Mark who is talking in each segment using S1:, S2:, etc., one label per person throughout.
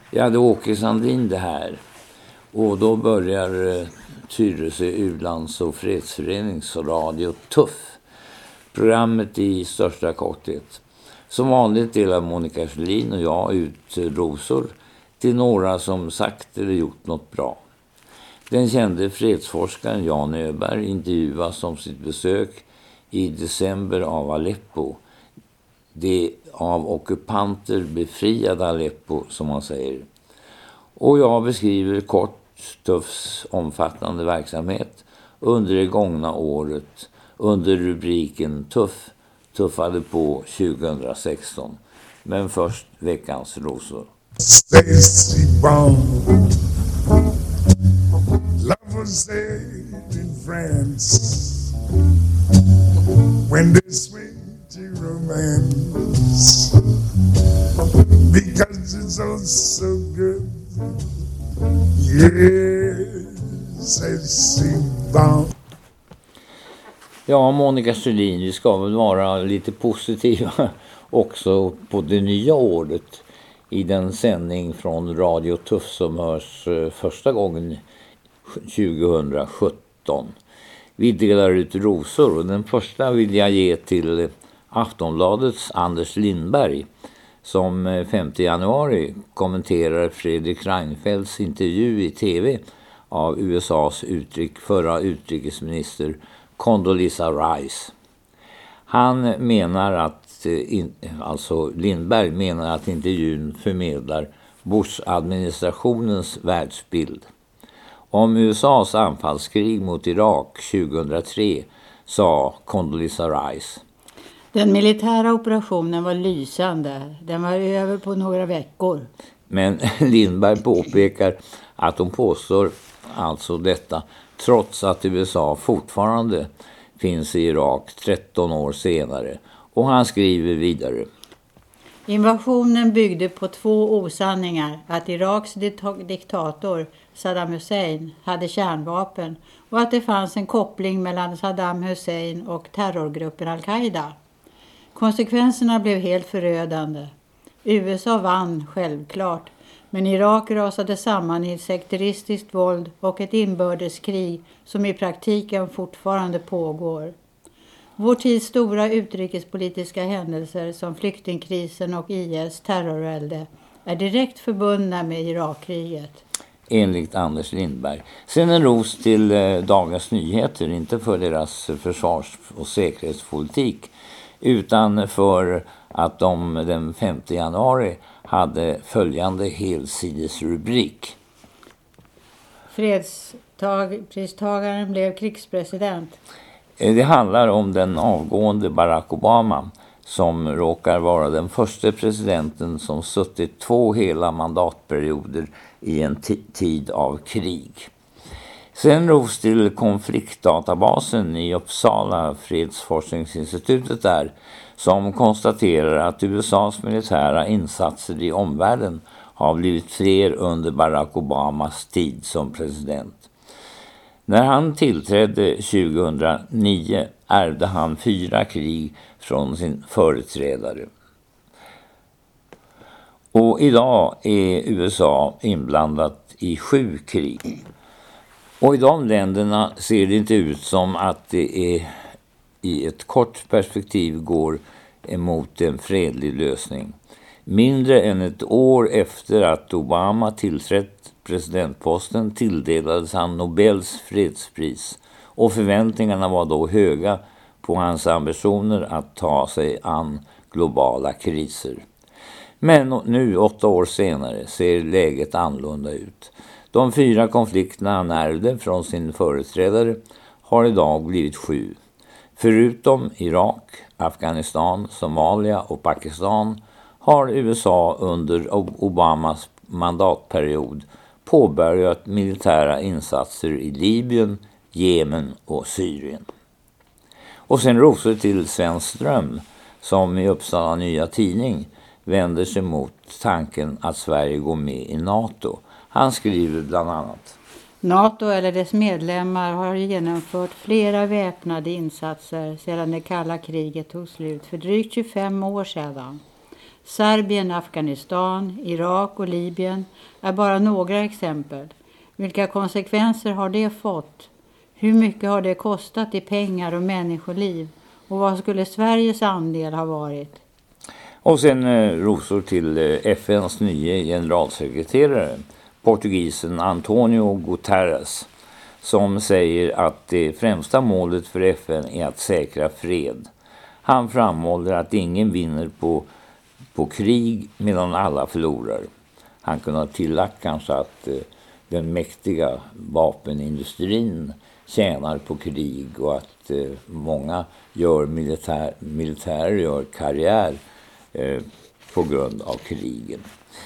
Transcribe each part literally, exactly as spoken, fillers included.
S1: Ja, det är Åke Sandin det här. Och då börjar eh, Tyresö Ulands- och fredsföreningsradio Tuff. Programmet i största korthet. Som vanligt delar Monica Sjölin och jag ut rosor till några som sagt eller gjort något bra. Den kände fredsforskaren Jan Öberg intervjuas om sitt besök i december av Aleppo. Det av ockupanter befriade Aleppo, som man säger. Och jag beskriver kort Tuffs omfattande verksamhet under det gångna året under rubriken Tuff tuffade på tjugohundrasexton. Men först veckans rosor.
S2: Stacy Bond, love was there in France, when they swing to romance, because it's all so good. Yes, Stacy Bond.
S1: Ja, Monica Sjölin, vi ska väl vara lite positiva också på det nya året i den sändning från Radio Tuff som hörs första gången tjugohundrasjutton. Vi delar ut rosor och den första vill jag ge till Aftonbladets Anders Lindberg som femte januari kommenterar Fredrik Reinfeldts intervju i tv av U S A:s uttryck, förra utrikesminister Condoleezza Rice. Han menar att, alltså Lindberg menar att intervjun förmedlar Bush-administrationens världsbild. Om U S A:s anfallskrig mot Irak tjugohundratre sa Condoleezza Rice:
S3: den militära operationen var lysande. Den var över på några veckor.
S1: Men Lindberg påpekar att de påstår alltså detta trots att U S A fortfarande finns i Irak tretton år senare. Och han skriver vidare:
S3: invasionen byggde på två osanningar, att Iraks diktator Saddam Hussein hade kärnvapen och att det fanns en koppling mellan Saddam Hussein och terrorgruppen Al-Qaida. Konsekvenserna blev helt förödande. U S A vann självklart, men Irak rasade samman i ett sekteristiskt våld och ett inbördeskrig som i praktiken fortfarande pågår. Vår tids stora utrikespolitiska händelser som flyktingkrisen och I S terrorvälde är direkt förbundna med Irakkriget.
S1: Enligt Anders Lindberg. Sen en ros till eh, Dagens Nyheter, inte för deras försvars- och säkerhetspolitik utan för att de den femte januari hade följande helsidesrubrik:
S3: fredspristagaren blev krigspresident.
S1: Det handlar om den avgående Barack Obama som råkar vara den första presidenten som suttit två hela mandatperioder i en t- tid av krig. Sen ros till konfliktdatabasen i Uppsala, fredsforskningsinstitutet där, som konstaterar att U S A:s militära insatser i omvärlden har blivit fler under Barack Obamas tid som president. När han tillträdde tjugohundranio ärvde han fyra krig från sin företrädare. Och idag är U S A inblandat i sju krig. Och i de länderna ser det inte ut som att det är i ett kort perspektiv går emot en fredlig lösning. Mindre än ett år efter att Obama tillträtt presidentposten tilldelades han Nobels fredspris och förväntningarna var då höga på hans ambitioner att ta sig an globala kriser. Men nu, åtta år senare, ser läget annorlunda ut. De fyra konflikterna han ärvde från sin företrädare har idag blivit sju. Förutom Irak, Afghanistan, Somalia och Pakistan har U S A under Obamas mandatperiod påbörjat militära insatser i Libyen, Jemen och Syrien. Och sen rosor till Sven Ström som i Uppsala Nya Tidning vänder sig mot tanken att Sverige går med i NATO. Han skriver bland annat:
S3: NATO eller dess medlemmar har genomfört flera väpnade insatser sedan det kalla kriget tog slut för drygt tjugofem år sedan. Serbien, Afghanistan, Irak och Libyen är bara några exempel. Vilka konsekvenser har det fått? Hur mycket har det kostat i pengar och människoliv? Och vad skulle Sveriges andel ha varit?
S1: Och sen eh, rosor till eh, F N:s nya generalsekreterare, portugisen Antonio Guterres, som säger att det främsta målet för F N är att säkra fred. Han framhåller att ingen vinner på, på krig medan alla förlorar. Han kunde ha tillagt kanske att eh, den mäktiga vapenindustrin tjänar på krig och att eh, många gör militär, militärer gör karriär eh, på grund av krigen.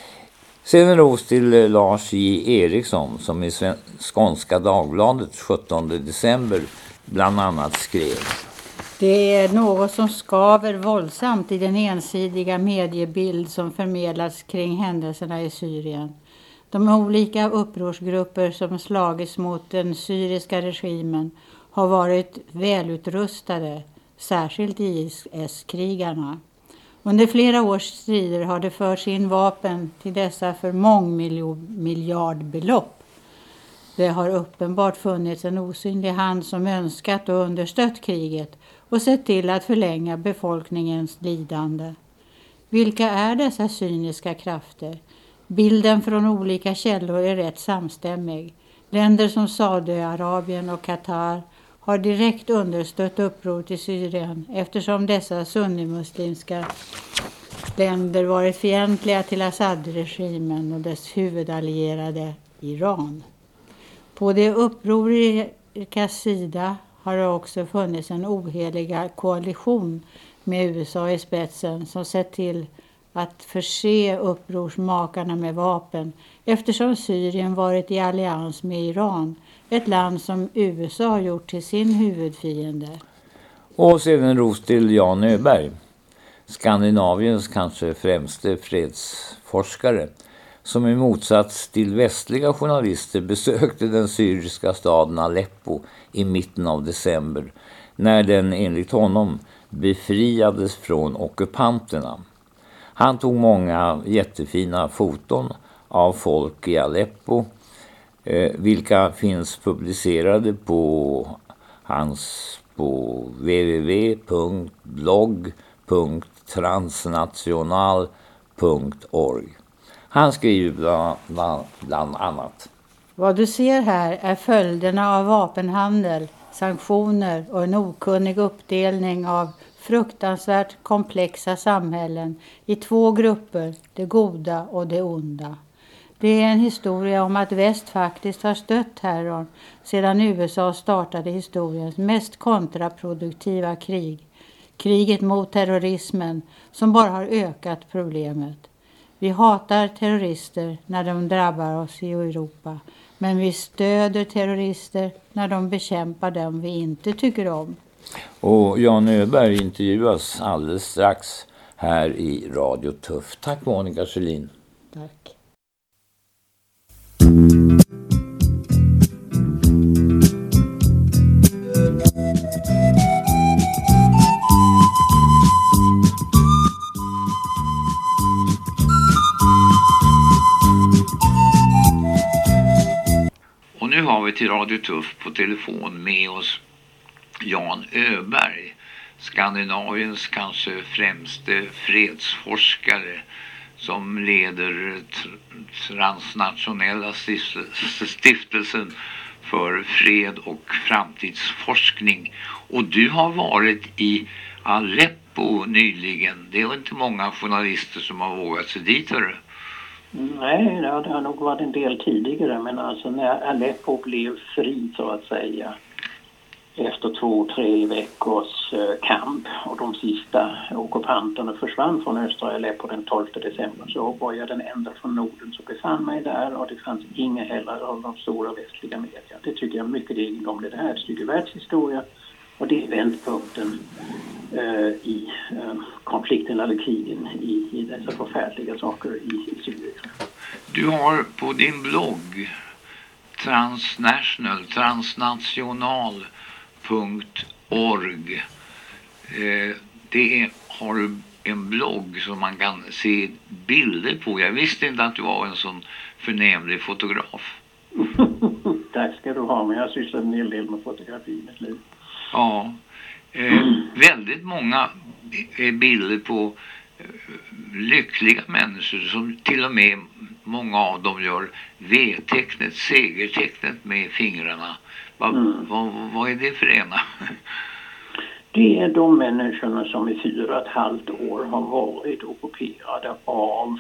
S1: Sen en ros till eh, Lars J. Eriksson som i Sven- Skånska Dagbladet sjuttonde december bland annat skrev:
S3: Det är något som skaver våldsamt i den ensidiga mediebild som förmedlas kring händelserna i Syrien. De olika upprorsgrupper som slagits mot den syriska regimen har varit välutrustade, särskilt I S-krigarna. Under flera års strider har det förts in vapen till dessa för mångmiljardbelopp. Det har uppenbart funnits en osynlig hand som önskat och understött kriget och sett till att förlänga befolkningens lidande. Vilka är dessa cyniska krafter? Bilden från olika källor är rätt samstämmig. Länder som Saudiarabien och Qatar har direkt understött uppror till Syrien eftersom dessa sunnimuslimska länder varit fientliga till Assad-regimen och dess huvudallierade Iran. På det upproriska sida har det också funnits en ohelig koalition med U S A i spetsen som sett till att förse upprorsmakarna med vapen eftersom Syrien varit i allians med Iran, ett land som U S A har gjort till sin huvudfiende.
S1: Och sedan en ros till Jan Öberg, Skandinaviens kanske främste fredsforskare, som i motsats till västliga journalister besökte den syriska staden Aleppo i mitten av december när den enligt honom befriades från ockupanterna. Han tog många jättefina foton av folk i Aleppo, eh, vilka finns publicerade på hans på w w w punkt blogg punkt transnational punkt org. Han skriver bland, bland, bland annat:
S3: Vad du ser här är följderna av vapenhandel, sanktioner och en okunnig uppdelning av fruktansvärt komplexa samhällen i två grupper, det goda och det onda. Det är en historia om att väst faktiskt har stött terrorn sedan U S A startade historiens mest kontraproduktiva krig. Kriget mot terrorismen som bara har ökat problemet. Vi hatar terrorister när de drabbar oss i Europa, men vi stöder terrorister när de bekämpar dem vi inte tycker om.
S1: Och Jan Öberg intervjuas alldeles strax här i Radio Tuff. Tack Monica Sjölin.
S3: Tack.
S1: Och nu har vi till Radio Tuff på telefon med oss Jan Öberg, Skandinaviens kanske främste fredsforskare som leder transnationella stiftelsen för fred och framtidsforskning. Och du har varit i Aleppo nyligen. Det är inte många journalister som har vågat sig dit, hörru.
S4: Nej, det har nog varit en del tidigare, men alltså när Aleppo blev fri så att säga efter två, tre veckors kamp och de sista ockupanterna försvann från östra Aleppo den tolfte december, så var jag den enda från Norden som befann mig där, och det fanns inga heller av de stora västliga media. Det tycker jag är mycket egendomligt. Det här är ett stycke världshistoria och det är vändpunkten uh, i uh, konflikten eller krigen i, i dessa förfärliga saker i, i Syrien.
S1: Du har på din blogg transnational, transnational punkt org. Eh, det är, har du en blogg som man kan se bilder på. Jag visste inte att du var en sån förnämlig fotograf.
S4: Tack ska du ha, men jag sysslar en hel del med fotografi i mitt liv.
S1: Ja, eh, väldigt många eh, bilder på eh, lyckliga människor som till och med många av dem gör V-tecknet, segertecknet med fingrarna. Va, mm. vad, vad är det för ena?
S4: Det är de människorna som i fyra och ett halvt år har varit ockuperade av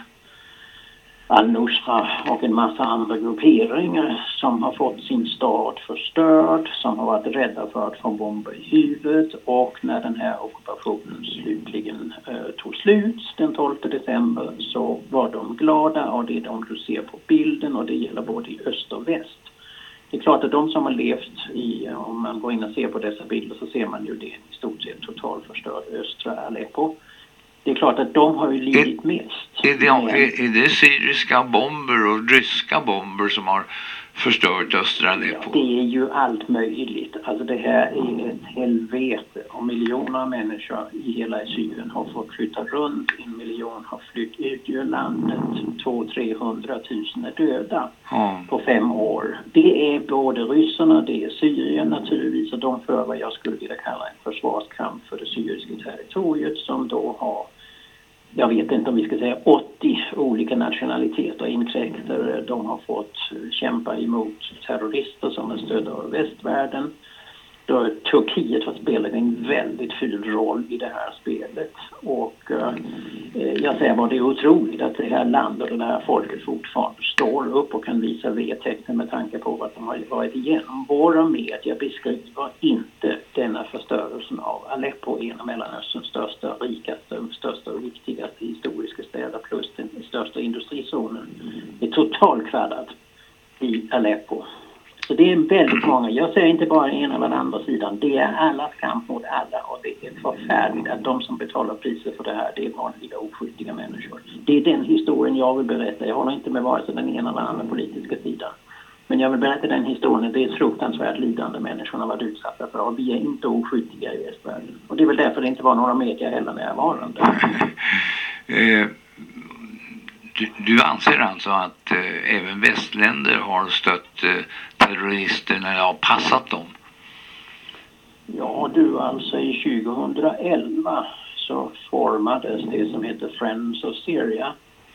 S4: Al-Nusra och en massa andra grupperingar som har fått sin stad förstörd, som har varit rädda för att få bomber i huvudet, och när den här ockupationen slutligen eh, tog slut den tolfte december så var de glada, och det är de du ser på bilden, och det gäller både i öst och väst. Det är klart att de som har levt i, om man går in och ser på dessa bilder så ser man ju det i stort sett totalförstörd östra Aleppo. Det är klart att de har ju lidit mest.
S1: Är det, är, är det syriska bomber och ryska bomber som har förstört östra Aleppo?
S4: Ja, det är ju allt möjligt. Alltså det här är ett helvete. Och miljoner människor i hela Syrien har fått flytta runt. En miljon har flytt ut ur landet. Två, trehundra tusen är döda mm. på fem år. Det är både ryssarna, det är Syrien naturligtvis. Och de för vad jag skulle vilja kalla en försvarskamp för det syriska territoriet, som då har, jag vet inte om vi ska säga åttio olika nationaliteter och inkräktare. De har fått kämpa emot terrorister som är stödda av västvärlden. Då Turkiet har spelat en väldigt ful roll i det här spelet. Och eh, jag säger bara det är otroligt att det här landet och det här folket fortfarande står upp och kan visa V-tecken med tanke på vad de har varit igenom. Våra medier beskriver inte denna förstörelsen av Aleppo, en av Mellanösterns största, rikaste, största och viktigaste historiska städer plus den största industrizonen. Det är totalkvadrat i Aleppo. Så det är väldigt många. Jag säger inte bara en eller andra sidan. Det är allas kamp mot alla, och det är förfärligt att de som betalar priset för det här, det är vanliga oskyldiga människor. Det är den historien jag vill berätta. Jag håller inte med vare sig den ena eller andra politiska sidan. Men jag vill berätta den historien. Det är ett fruktansvärt lidande människorna varit utsatta för, och vi är inte oskyldiga i västvärlden. Och det är väl därför det inte var några medier heller närvarande.
S1: eh, du, du anser alltså att eh, även västländer har stött eh, terroristerna eller har passat dem?
S4: Ja du, alltså i tjugohundraelva så formades det som heter Friends of Syria.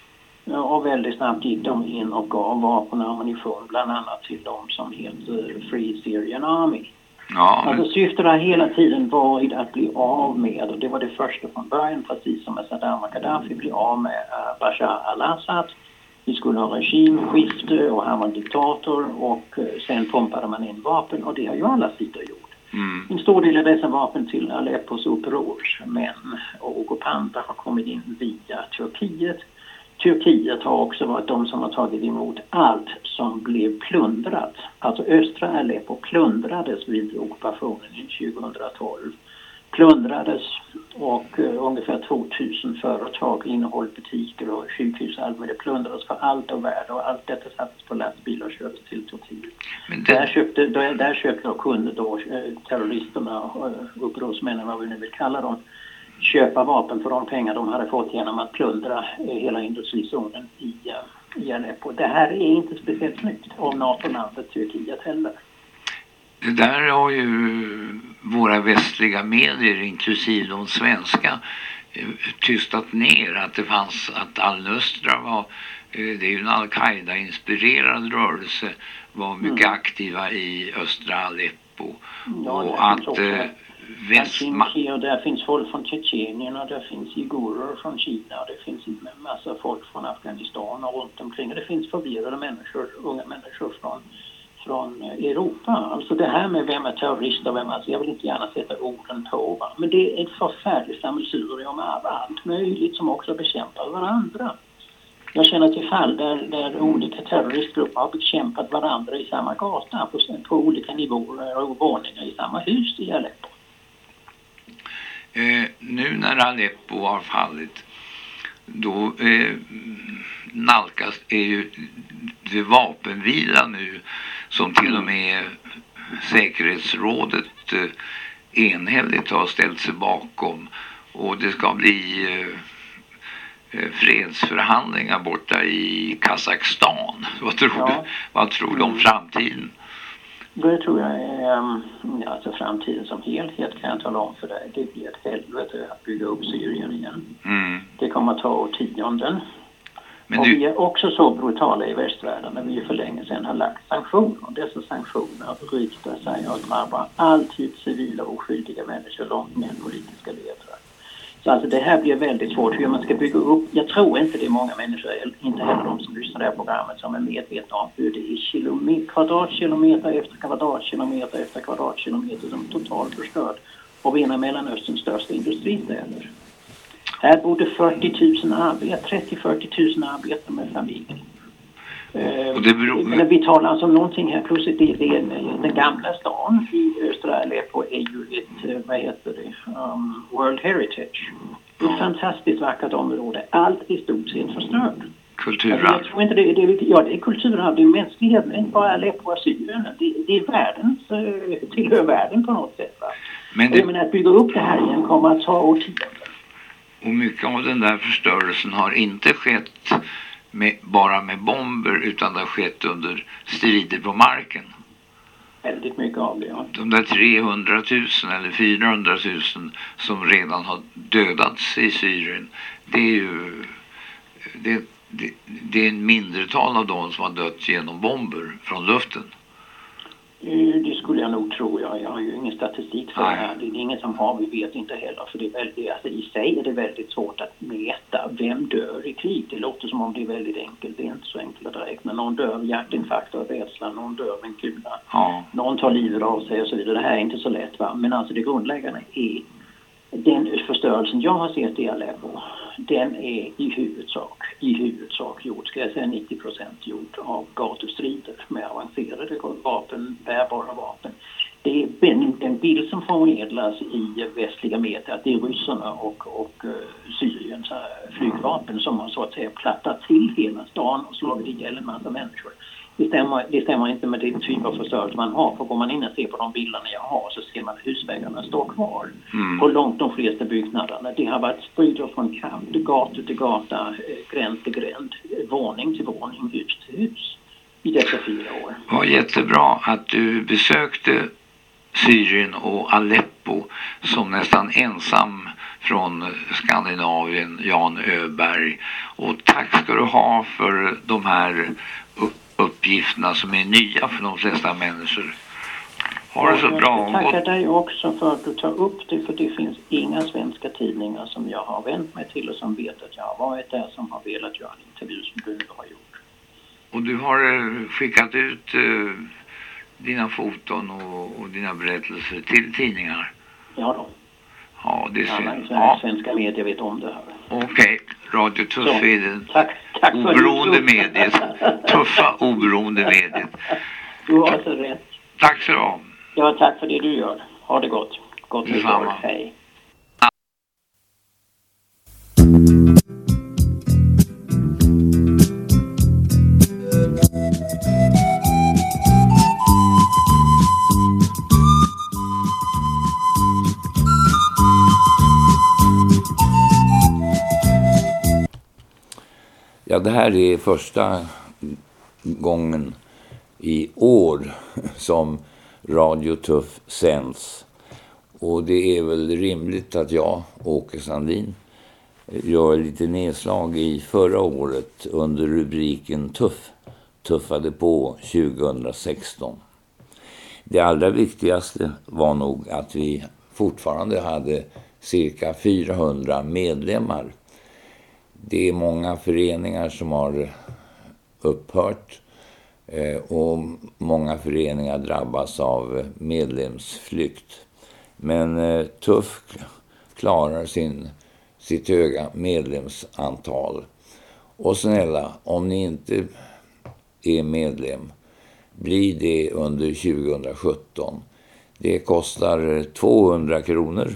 S4: Och väldigt snabbt gick de in och gav vapen och ammunition bland annat till de som heter Free Syrian Army. Ja, men... Alltså syftet har hela tiden varit att bli av med, och det var det första från början, precis som med Saddam och Gaddafi, bli av med uh, Bashar al-Assad. Vi skulle ha regimskifte och han var diktator, och uh, sen pumpade man in vapen, och det har ju alla sidor gjort. Mm. En stor del av dessa vapen till Aleppos upprorsmän och ockupanter har kommit in via Turkiet. Turkiet har också varit de som har tagit emot allt som blev plundrat. Alltså östra Aleppo plundrades vid ockupationen i tjugohundratolv. Plundrades, och uh, ungefär tvåtusen företag, innehåll butiker och sjukhus och allt, men det plundrades för allt och värde, och allt detta sattes på lastbilar och kördes till Turkiet. Men det... Där köpte, där, där köpte och kunde då uh, terroristerna och uh, upprorsmännen, vad vi nu vill kalla dem, köpa vapen för de pengar de hade fått genom att plundra uh, hela industrizonen i, uh, i Aleppo. Det här är inte speciellt snyggt av NATO-landet Turkiet heller.
S1: Det där har ju våra västliga medier, inklusive de svenska, tystat ner. Att det fanns, att Al-Nusra var, det är ju en Al-Qaida-inspirerad rörelse, var mycket mm. aktiva i östra Aleppo.
S4: Ja,
S1: och att eh,
S4: västma... och där finns folk från Tjetjenien, och där finns igurer från Kina, och det finns en massa folk från Afghanistan och runt omkring. Och det finns förvirrade människor, unga människor från från Europa. Alltså det här med vem är terrorist och vem, alltså jag vill inte gärna sätta orden på, va? Men det är ett förfärligt sammelsurium av allt möjligt som också bekämpar varandra. Jag känner till fall där, där olika terroristgrupper har bekämpat varandra i samma gata på, på olika nivåer och våningar i samma hus i Aleppo.
S1: Eh, nu när Aleppo har fallit, då eh, nalkas är ju det vapenvila nu som till och med säkerhetsrådet eh, enhälligt har ställt sig bakom, och det ska bli eh, fredsförhandlingar borta i Kazakstan. Vad tror
S4: Ja.
S1: du, vad tror du om framtiden?
S4: Det tror jag är, um, alltså framtiden som helhet kan jag tala om för dig. Det blir ett helvete att bygga upp Syrien igen.
S1: Mm.
S4: Det kommer att ta årtionden.
S1: Men
S4: och
S1: du...
S4: vi är också så brutala i västvärlden när vi för länge sedan har lagt sanktioner. Dessa sanktioner riktar sig och drabbar alltid civila och oskyldiga människor långt mer än politiska ledare. Så alltså det här blir väldigt svårt hur man ska bygga upp. Jag tror inte det är många människor, inte heller de som lyssnar på det här programmet, som är medvetna om hur det är kilometer, kvadratkilometer efter kvadratkilometer efter kvadratkilometer som totalt förstörd av en av Mellanösterns största industristäder. Här bodde fyrtio tusen arbetare, trettio till fyrtio tusen arbetare med familj.
S1: Och det beror...
S4: Men vi talar alltså om någonting här plötsligt. Det, det är den gamla stan i östra Aleppo är ju ett, vad heter det, um, World Heritage. Ett fantastiskt vackert område. Allt i stort sett förstört.
S1: Kulturarv.
S4: Jag tror inte det, det, ja, det är kulturarv, det är mänskligheten, inte bara Aleppo och Syrien. Det, det är världens, tillhör världen på något sätt. Va? Men det... Jag menar, att bygga upp det här igen kommer att ta årtionden.
S1: Och mycket av den där förstörelsen har inte skett med, bara med bomber, utan det har skett under strider på marken.
S4: Väldigt mycket av det, ja.
S1: De där trehundratusen eller fyrahundratusen som redan har dödats i Syrien, det är ju det, det, det är en mindretal av dem som har dött genom bomber från luften.
S4: Det skulle jag nog tro. Jag, jag har ju ingen statistik för det här. Det är ingen som har, vi vet inte heller. För det är väldigt, alltså i sig är det väldigt svårt att mäta vem dör i krig. Det låter som om det är väldigt enkelt. Det är inte så enkelt att räkna. Någon dör av hjärtinfarkt och rädsla, någon dör av en kula.
S1: Ja.
S4: Någon tar livet av sig och så vidare. Det här är inte så lätt, va? Men alltså det grundläggande är den förstörelsen jag har sett i Aleppo. Den är i huvudsak, i huvudsak gjord, ska jag säga nittio procent gjord av gatustrider med avancerade vapen, bärbara vapen. Det är den bild som förmedlas i västliga medier att det är ryssarna och, och uh, Syriens uh, flygvapen som har så att säga plattat till hela stan och slagit ihjäl en massa människor. Det stämmer, det stämmer inte med den typ av förstörelse man har. För går man in och ser på de bilderna jag har så ser man att husväggarna står kvar. Mm. På långt de flesta byggnaderna. Det har varit strider från kant, gata till gata, gränd till gränd, våning till våning, hus till hus i dessa fyra år.
S1: Det var jättebra att du besökte Syrien och Aleppo som nästan ensam från Skandinavien, Jan Öberg. Och tack ska du ha för de här uppgifterna som är nya för de flesta människor. Har det så bra.
S4: Jag tackar dig också för att du tar upp det, för det finns inga svenska tidningar som jag har vänt mig till och som vet att jag har varit där som har velat göra en intervju som du nu har gjort.
S1: Och du har skickat ut uh, dina foton och, och dina berättelser till tidningar?
S4: Ja då.
S1: Ja, det är synd.
S4: Ja, svenska medier vet om det här.
S1: Okej, okay. Radio Tuff är den
S4: tack, tack för
S1: oberoende mediet. Tuffa, oberoende mediet.
S4: Du har så rätt.
S1: Tack så mycket.
S4: Ja, tack för det du gör. Ha det gott. Gott
S1: detsamma.
S4: Hej.
S1: Ja, det här är första gången i år som Radio Tuff sänds. Och det är väl rimligt att jag, Åke Sandin, gör lite nedslag i förra året under rubriken Tuff, tuffade på tjugohundrasexton. Det allra viktigaste var nog att vi fortfarande hade cirka fyrahundra medlemmar. Det är många föreningar som har upphört och många föreningar drabbas av medlemsflykt. Men Tuff klarar sin, sitt höga medlemsantal. Och snälla, om ni inte är medlem, blir det under tjugohundrasjutton. Det kostar tvåhundra kronor.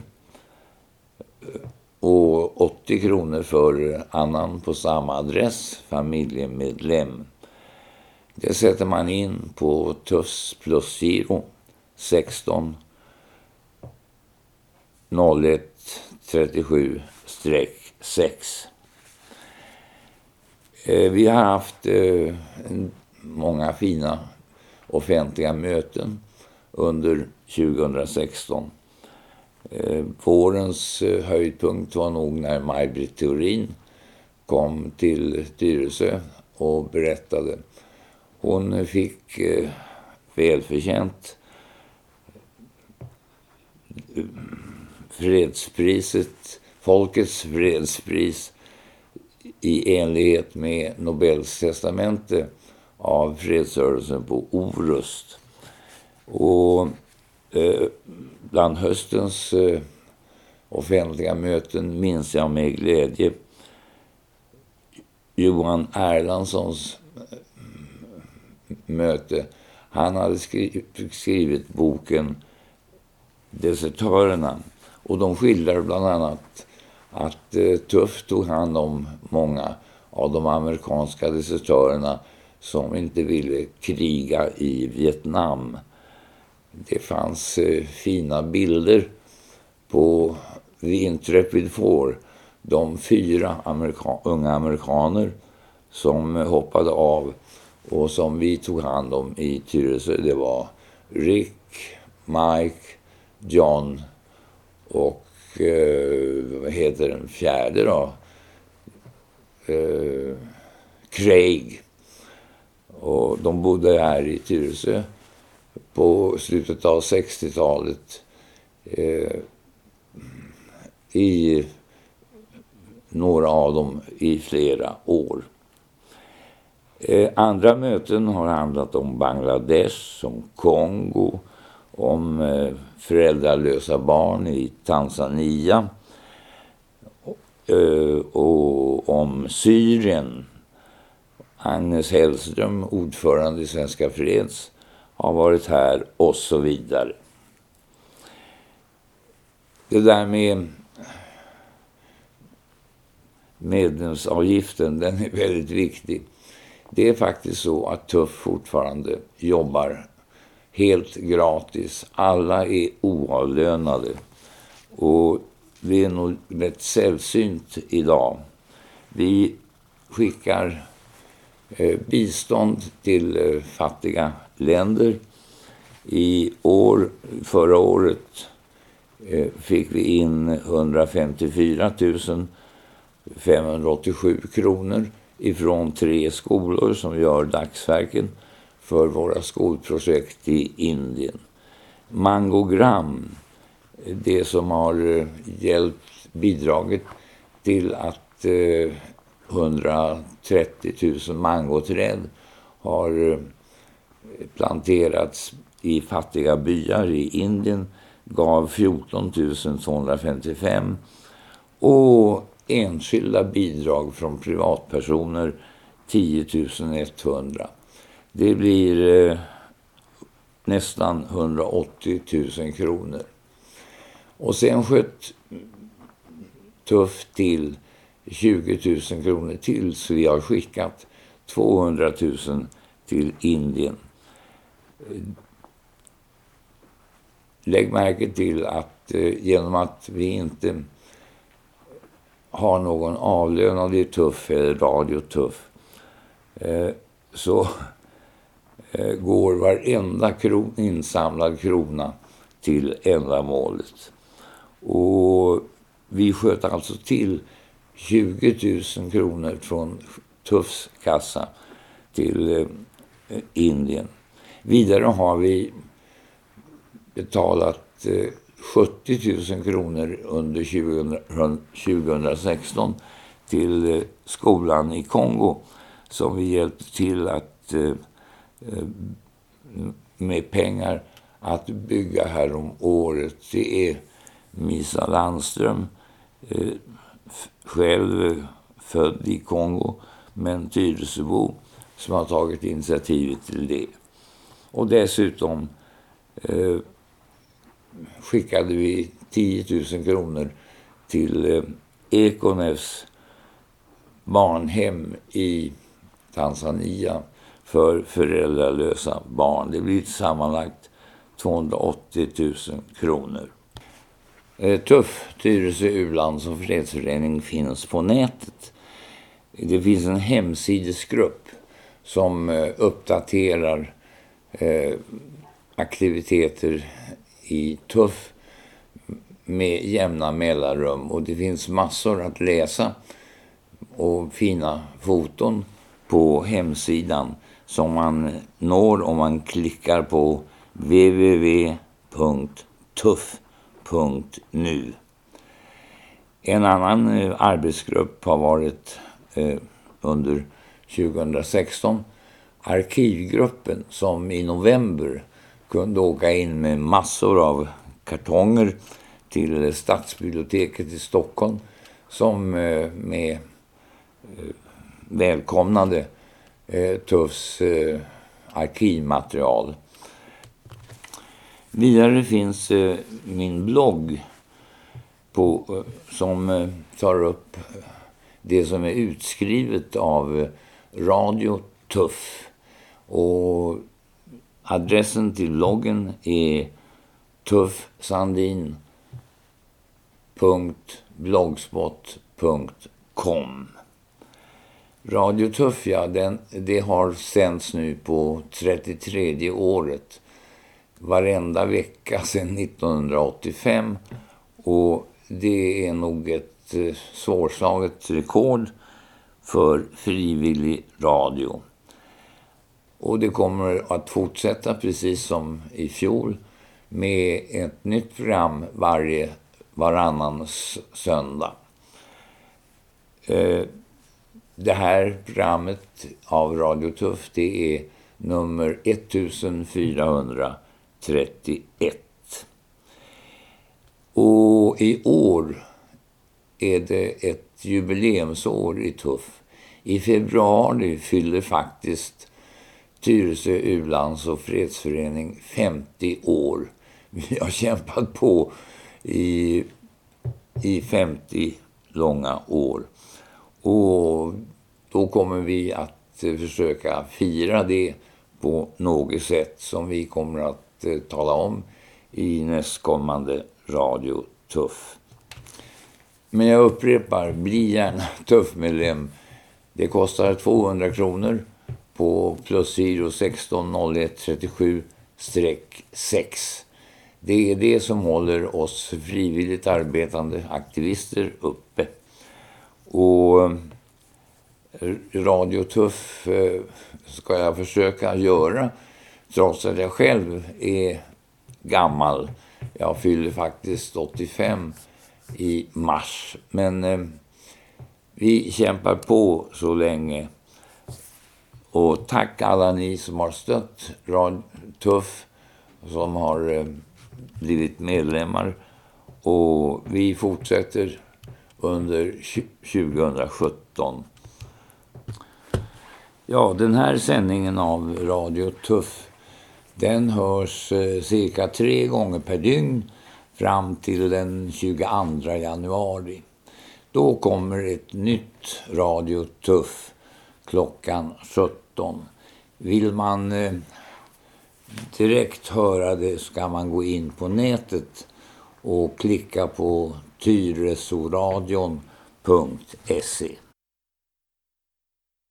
S1: Och åttio kronor för annan på samma adress, familjemedlem. Det sätter man in på Tuffs plusgiro sexton noll ett trettiosju sex. Vi har haft många fina offentliga möten under tjugohundrasexton. Vårens höjdpunkt var nog när Maj-Britt Theorin kom till Tyresö och berättade. Hon fick välförtjänt fredspriset, Folkets fredspris, i enlighet med Nobels testamente av fredsrörelsen på Orust. Och eh, bland höstens eh, offentliga möten minns jag med glädje Johan Erlandssons möte. Han hade skrivit, skrivit boken Desertörerna, och de skildrar bland annat att eh, Tuff tog hand om många av de amerikanska desertörerna som inte ville kriga i Vietnam. Det fanns eh, fina bilder på The Intrepid Four, de fyra amerika- unga amerikaner som hoppade av och som vi tog hand om i Tyresö. Det var Rick, Mike, John och eh, vad heter den fjärde då? Eh, Craig. Och de bodde här i Tyresö på slutet av sextiotalet eh, i några av dem i flera år. Eh, andra möten har handlat om Bangladesh, om Kongo, om eh, föräldralösa barn i Tanzania eh, och om Syrien. Agnes Hellström, ordförande i Svenska Freds, har varit här och så vidare. Det där med medlemsavgiften, den är väldigt viktig. Det är faktiskt så att Tuff fortfarande jobbar helt gratis. Alla är oavlönade. Och det är nog rätt sällsynt idag. Vi skickar eh, bistånd till eh, fattiga länder. I år, förra året eh, fick vi in hundrafemtiofyra tusen femhundraåttiosju kronor ifrån tre skolor som gör dagsverken för våra skolprojekt i Indien. Mangogram, det som har hjälpt, bidragit till att eh, hundratrettio tusen mangoträd har planterats i fattiga byar i Indien, gav fjorton tusen tvåhundrafemtiofem, och enskilda bidrag från privatpersoner tio tusen etthundra. Det blir eh, nästan hundraåttio tusen kronor. Och sen sköt Tuff till tjugo tusen kronor till, så vi har skickat tvåhundra tusen till Indien. Lägg märke till att eh, genom att vi inte har någon avlönad i Tuff eller Radio Tuff eh, så eh, går varenda kron, insamlad krona till ändamålet. Och vi sköt alltså till tjugo tusen kronor från Tuffs kassa till eh, Indien. Vidare har vi betalat eh, sjuttio tusen kronor under tjugohundrasexton till eh, skolan i Kongo, som vi hjälpte till att eh, med pengar att bygga här om året. Det är Misa Landström, eh, själv född i Kongo men Tyresöbo, som har tagit initiativet till det. Och dessutom eh, skickade vi tio tusen kronor till eh, Ekonefs barnhem i Tanzania för föräldralösa barn. Det blir sammanlagt tvåhundraåttio tusen kronor. Eh, Tuff, Tyresö U-lands- och fredsförening, finns på nätet. Det finns en hemsidesgrupp som eh, uppdaterar eh, aktiviteter i Tuff med jämna mellanrum, och det finns massor att läsa och fina foton på hemsidan som man når om man klickar på w w w punkt tuff punkt nu. En annan eh, arbetsgrupp har varit eh, under tjugohundrasexton arkivgruppen, som i november kunde åka in med massor av kartonger till Stadsbiblioteket i Stockholm, som eh, med eh, välkomnade eh, Tuffs eh, arkivmaterial. Vidare finns eh, min blogg på, eh, som eh, tar upp det som är utskrivet av eh, Radio Tuff. Och adressen till bloggen är tuffsandin punkt blogspot punkt com. Radio Tuff, ja, den, det har sänds nu på trettiotredje året. Varenda vecka sedan nittonhundraåttiofem, och det är nog ett eh, svårslaget rekord för frivillig radio. Och det kommer att fortsätta precis som i fjol med ett nytt program varje varannan söndag. Eh, det här programmet av Radio Tuff, det är nummer fjortonhundratrettioett. Och i år är det ett jubileumsår i Tuff. I februari fyller faktiskt Tyresö U-lands- och fredsförening femtio år. Vi har kämpat på i, i femtio långa år. Och då kommer vi att försöka fira det på något sätt som vi kommer att eh, tala om i nästkommande Radio Tuff. Men jag upprepar, bli gärna Tuff-medlem. Det kostar tvåhundra kronor på plusgiro sexton noll ett trettiosju sex. Det är det som håller oss frivilligt arbetande aktivister uppe. Och Radio Tuff eh, ska jag försöka göra, trots att jag själv är gammal. Jag fyller faktiskt åttiofem i mars. Men eh, vi kämpar på så länge. Och tack alla ni som har stött Radio Tuff, som har eh, blivit medlemmar. Och vi fortsätter under tjugosjutton. Ja, den här sändningen av Radio Tuff, den hörs eh, cirka tre gånger per dygn fram till den tjugoandra januari. Då kommer ett nytt Radio Tuff klockan sjutton. Vill man eh, direkt höra det ska man gå in på nätet och klicka på tyresoradion punkt se.